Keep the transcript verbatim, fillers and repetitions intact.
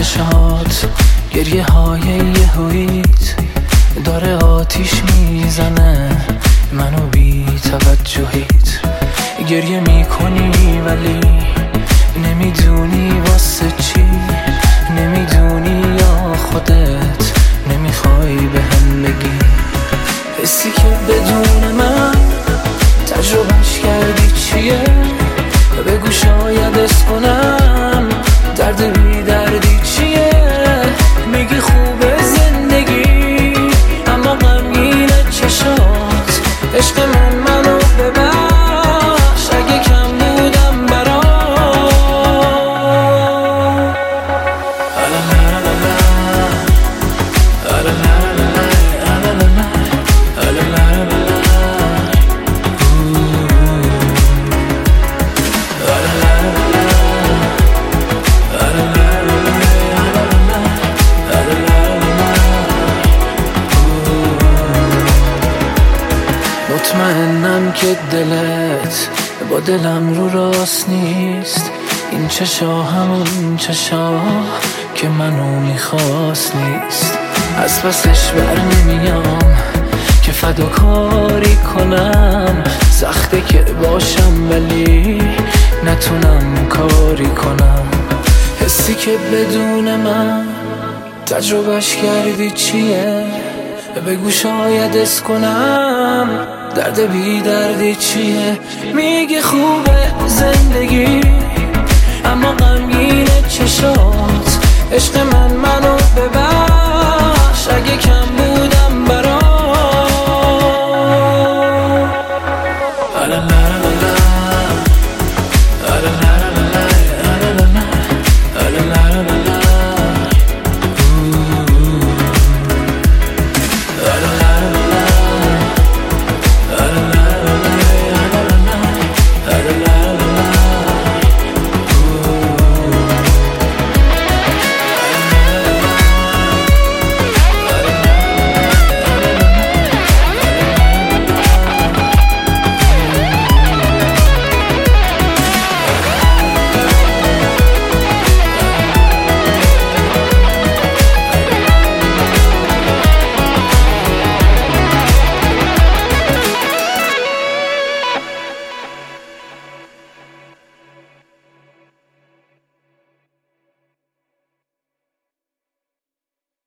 چشات گریه های یهویت داره آتیش میزنه منو بی توجهیت. گریه میکنی ولی نمیدونی واسه چی، نمیدونی یا خودت نمیخوای به هم بگی. حسی که بدون من تجربهش کردی چیه؟ بگو شاید اس کنم درد بی دردی چیه. میگی خوبه زندگی اما غمگینه چشات. عشق من منو ببخش اگه کم بودم برات. مطمئنم که دلت با دلم رو راست نیست. این چشا همون چشا که منو میخواست نیست. از پسش بر نمیام که فداکاری کنم. سخته که باشم ولی نتونم کاری کنم. حسی که بدون من تجربهش کردی چیه؟ بگو شاید اس کنم درد بی دردی چیه. میگه خوبه زندگی اما غمگینه چشات. عشق من منو